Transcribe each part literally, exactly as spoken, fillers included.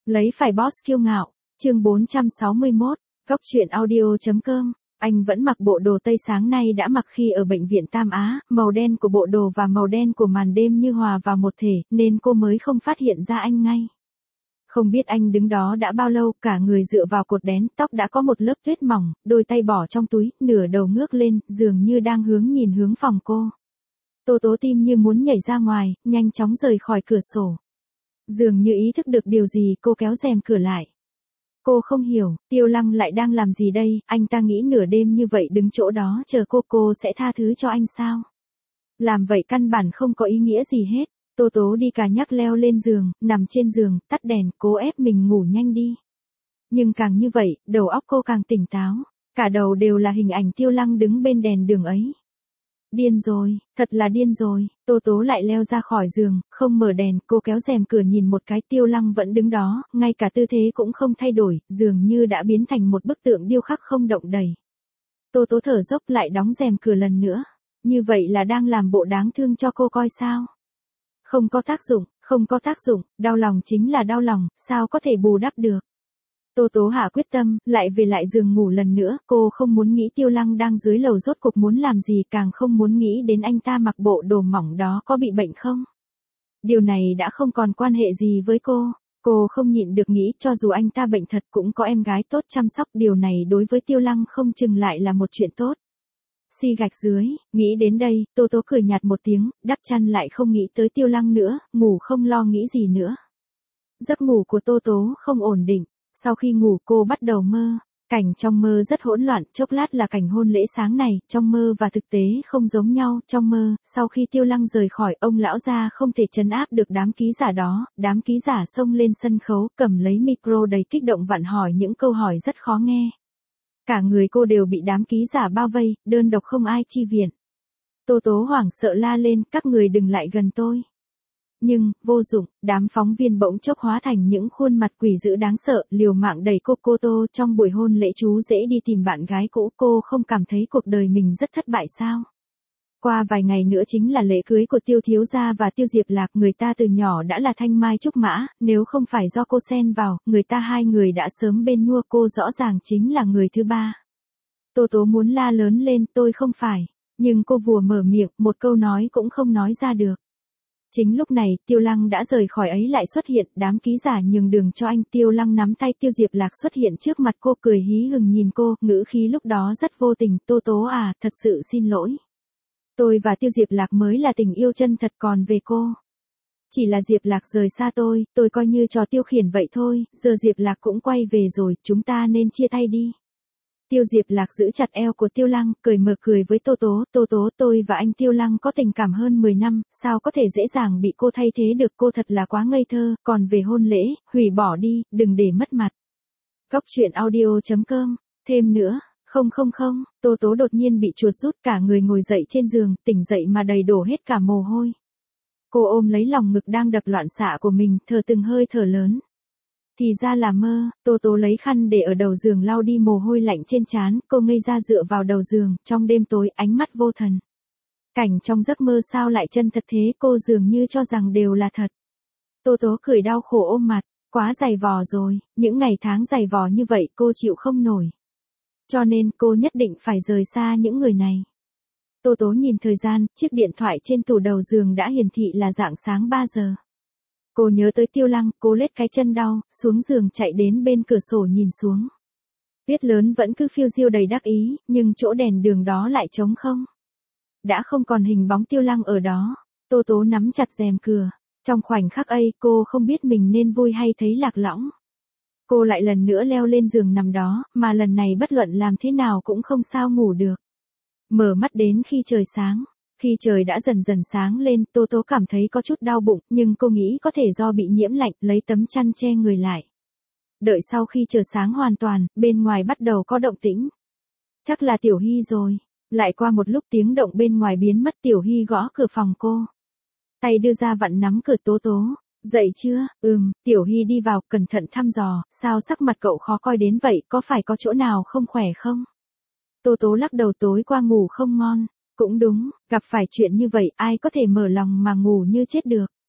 Lấy phải boss kiêu ngạo, chương bốn trăm sáu mươi mốt, góc truyện audio.com. Anh vẫn mặc bộ đồ tây sáng nay đã mặc khi ở bệnh viện Tam Á, màu đen của bộ đồ và màu đen của màn đêm như hòa vào một thể, nên cô mới không phát hiện ra anh ngay. Không biết anh đứng đó đã bao lâu, cả người dựa vào cột đèn, tóc đã có một lớp tuyết mỏng, đôi tay bỏ trong túi, nửa đầu ngước lên, dường như đang hướng nhìn hướng phòng cô. Tô Tố tim như muốn nhảy ra ngoài, nhanh chóng rời khỏi cửa sổ. Dường như ý thức được điều gì, cô kéo rèm cửa lại. Cô không hiểu, Tiêu Lăng lại đang làm gì đây, anh ta nghĩ nửa đêm như vậy đứng chỗ đó chờ cô, cô sẽ tha thứ cho anh sao? Làm vậy căn bản không có ý nghĩa gì hết. Tô Tố đi cà nhắc leo lên giường, nằm trên giường, tắt đèn, cố ép mình ngủ nhanh đi. Nhưng càng như vậy, đầu óc cô càng tỉnh táo, cả đầu đều là hình ảnh Tiêu Lăng đứng bên đèn đường ấy. Điên rồi, thật là điên rồi, Tô Tố lại leo ra khỏi giường, không mở đèn, cô kéo rèm cửa nhìn một cái, Tiêu Lăng vẫn đứng đó, ngay cả tư thế cũng không thay đổi, dường như đã biến thành một bức tượng điêu khắc không động đậy. Tô Tố thở dốc lại đóng rèm cửa lần nữa, như vậy là đang làm bộ đáng thương cho cô coi sao? Không có tác dụng, không có tác dụng, đau lòng chính là đau lòng, sao có thể bù đắp được? Tô Tố hạ quyết tâm, lại về lại giường ngủ lần nữa, cô không muốn nghĩ Tiêu Lăng đang dưới lầu rốt cuộc muốn làm gì, càng không muốn nghĩ đến anh ta mặc bộ đồ mỏng đó có bị bệnh không. Điều này đã không còn quan hệ gì với cô, cô không nhịn được nghĩ cho dù anh ta bệnh thật cũng có em gái tốt chăm sóc, điều này đối với Tiêu Lăng không chừng lại là một chuyện tốt. Xi gạch dưới, nghĩ đến đây, Tô Tố cười nhạt một tiếng, đắp chăn lại không nghĩ tới Tiêu Lăng nữa, ngủ không lo nghĩ gì nữa. Giấc ngủ của Tô Tố không ổn định. Sau khi ngủ cô bắt đầu mơ, cảnh trong mơ rất hỗn loạn, chốc lát là cảnh hôn lễ sáng này, trong mơ và thực tế không giống nhau, trong mơ, sau khi Tiêu Lăng rời khỏi, ông lão gia không thể trấn áp được đám ký giả đó, đám ký giả xông lên sân khấu, cầm lấy micro đầy kích động vặn hỏi những câu hỏi rất khó nghe. Cả người cô đều bị đám ký giả bao vây, đơn độc không ai chi viện. Tô Tố hoảng sợ la lên, các người đừng lại gần tôi. Nhưng, vô dụng, đám phóng viên bỗng chốc hóa thành những khuôn mặt quỷ dữ đáng sợ, liều mạng đẩy cô. Cô Tô trong buổi hôn lễ chú rể đi tìm bạn gái cũ, cô không cảm thấy cuộc đời mình rất thất bại sao? Qua vài ngày nữa chính là lễ cưới của Tiêu thiếu gia và Tiêu Diệp Lạc, người ta từ nhỏ đã là thanh mai trúc mã, nếu không phải do cô xen vào, người ta hai người đã sớm bên nhua, cô rõ ràng chính là người thứ ba. Tô Tố muốn la lớn lên, tôi không phải, nhưng cô vừa mở miệng, một câu nói cũng không nói ra được. Chính lúc này, Tiêu Lăng đã rời khỏi ấy lại xuất hiện, đám ký giả nhường đường cho anh, Tiêu Lăng nắm tay Tiêu Diệp Lạc xuất hiện trước mặt cô, cười hí hửng nhìn cô, ngữ khí lúc đó rất vô tình, Tô Tố à, thật sự xin lỗi. Tôi và Tiêu Diệp Lạc mới là tình yêu chân thật, còn về cô. Chỉ là Diệp Lạc rời xa tôi, tôi coi như trò tiêu khiển vậy thôi, giờ Diệp Lạc cũng quay về rồi, chúng ta nên chia tay đi. Tiêu Diệp Lạc giữ chặt eo của Tiêu Lăng, cười mở cười với Tô Tố, Tô Tố, tôi và anh Tiêu Lăng có tình cảm hơn mười năm, sao có thể dễ dàng bị cô thay thế được, cô thật là quá ngây thơ, còn về hôn lễ, hủy bỏ đi, đừng để mất mặt. Góc truyện audio.com, thêm nữa, không không không, Tô Tố đột nhiên bị chuột rút, cả người ngồi dậy trên giường, tỉnh dậy mà đầy đổ hết cả mồ hôi. Cô ôm lấy lòng ngực đang đập loạn xạ của mình, thở từng hơi thở lớn. Thì ra là mơ, Tô Tố lấy khăn để ở đầu giường lau đi mồ hôi lạnh trên trán, cô ngây ra dựa vào đầu giường, trong đêm tối, ánh mắt vô thần. Cảnh trong giấc mơ sao lại chân thật thế, cô dường như cho rằng đều là thật. Tô Tố cười đau khổ ôm mặt, quá dày vò rồi, những ngày tháng dày vò như vậy cô chịu không nổi. Cho nên cô nhất định phải rời xa những người này. Tô Tố nhìn thời gian, chiếc điện thoại trên tủ đầu giường đã hiển thị là rạng sáng ba giờ. Cô nhớ tới Tiêu Lăng, cô lết cái chân đau, xuống giường chạy đến bên cửa sổ nhìn xuống. Tuyết lớn vẫn cứ phiêu diêu đầy đắc ý, nhưng chỗ đèn đường đó lại trống không. Đã không còn hình bóng Tiêu Lăng ở đó. Tô Tố nắm chặt rèm cửa. Trong khoảnh khắc ấy, cô không biết mình nên vui hay thấy lạc lõng. Cô lại lần nữa leo lên giường nằm đó, mà lần này bất luận làm thế nào cũng không sao ngủ được. Mở mắt đến khi trời sáng. Khi trời đã dần dần sáng lên, Tô Tố cảm thấy có chút đau bụng, nhưng cô nghĩ có thể do bị nhiễm lạnh, lấy tấm chăn che người lại. Đợi sau khi trời sáng hoàn toàn, bên ngoài bắt đầu có động tĩnh. Chắc là Tiểu Hy rồi. Lại qua một lúc tiếng động bên ngoài biến mất, Tiểu Hy gõ cửa phòng cô. Tay đưa ra vặn nắm cửa. Tố Tố, dậy chưa? Ừm, Tiểu Hy đi vào, cẩn thận thăm dò, sao sắc mặt cậu khó coi đến vậy, có phải có chỗ nào không khỏe không? Tô Tố lắc đầu, tối qua ngủ không ngon. Cũng đúng, gặp phải chuyện như vậy ai có thể mở lòng mà ngủ như chết được.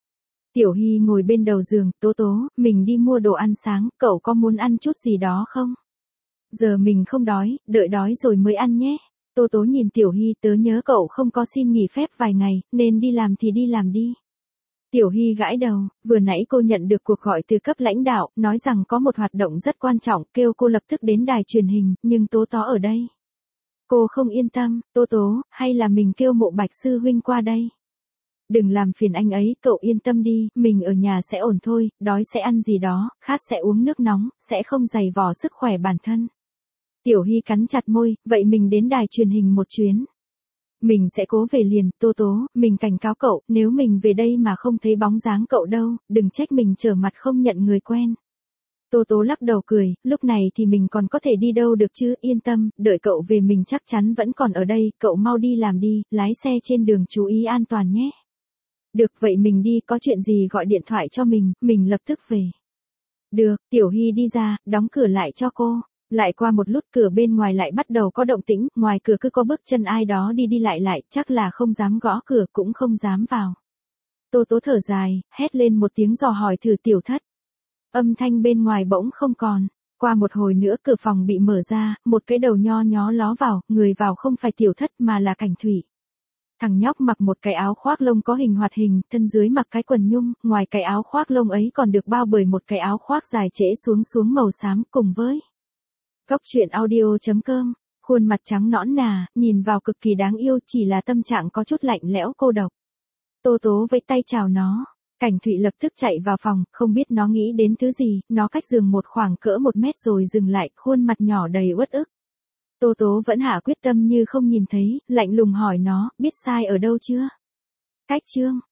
Tiểu Hy ngồi bên đầu giường, Tố Tố, mình đi mua đồ ăn sáng, cậu có muốn ăn chút gì đó không? Giờ mình không đói, đợi đói rồi mới ăn nhé. Tố Tố nhìn Tiểu Hy, tớ nhớ cậu không có xin nghỉ phép vài ngày, nên đi làm thì đi làm đi. Tiểu Hy gãi đầu, vừa nãy cô nhận được cuộc gọi từ cấp lãnh đạo, nói rằng có một hoạt động rất quan trọng, kêu cô lập tức đến đài truyền hình, nhưng Tố Tố ở đây. Cô không yên tâm, Tố Tố, hay là mình kêu Mộ Bạch sư huynh qua đây? Đừng làm phiền anh ấy, cậu yên tâm đi, mình ở nhà sẽ ổn thôi, đói sẽ ăn gì đó, khát sẽ uống nước nóng, sẽ không dày vò sức khỏe bản thân. Tiểu Hy cắn chặt môi, vậy mình đến đài truyền hình một chuyến. Mình sẽ cố về liền, Tố Tố, mình cảnh cáo cậu, nếu mình về đây mà không thấy bóng dáng cậu đâu, đừng trách mình trở mặt không nhận người quen. Tố Tố lắc đầu cười, lúc này thì mình còn có thể đi đâu được chứ, yên tâm, đợi cậu về mình chắc chắn vẫn còn ở đây, cậu mau đi làm đi, lái xe trên đường chú ý an toàn nhé. Được, vậy mình đi, có chuyện gì gọi điện thoại cho mình, mình lập tức về. Được, Tiểu Hy đi ra, đóng cửa lại cho cô. Lại qua một lúc cửa bên ngoài lại bắt đầu có động tĩnh, ngoài cửa cứ có bước chân ai đó đi đi lại lại, chắc là không dám gõ cửa cũng không dám vào. Tố Tố thở dài, hét lên một tiếng dò hỏi thử Tiểu Thất. Âm thanh bên ngoài bỗng không còn. Qua một hồi nữa cửa phòng bị mở ra, một cái đầu nho nhó ló vào, người vào không phải Tiểu Thất mà là Cảnh Thủy. Thằng nhóc mặc một cái áo khoác lông có hình hoạt hình, thân dưới mặc cái quần nhung, ngoài cái áo khoác lông ấy còn được bao bởi một cái áo khoác dài trễ xuống xuống màu xám cùng với Cốc truyện audio chấm com, khuôn mặt trắng nõn nà, nhìn vào cực kỳ đáng yêu, chỉ là tâm trạng có chút lạnh lẽo cô độc. Tố Tố vẫy tay chào nó, Cảnh Thụy lập tức chạy vào phòng, không biết nó nghĩ đến thứ gì, nó cách giường một khoảng cỡ một mét rồi dừng lại, khuôn mặt nhỏ đầy uất ức. Tố Tố vẫn hạ quyết tâm như không nhìn thấy, lạnh lùng hỏi nó, biết sai ở đâu chưa? Cách chương